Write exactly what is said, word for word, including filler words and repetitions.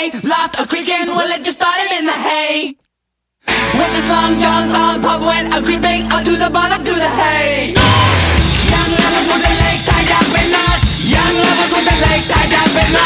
day. Laughed a creaking, well it just started in the hay. With his long johns on, pub went a creeping up to the bottom to the hay. Young lovers with their legs tied up in knots. Young lovers with their legs tied up in knots.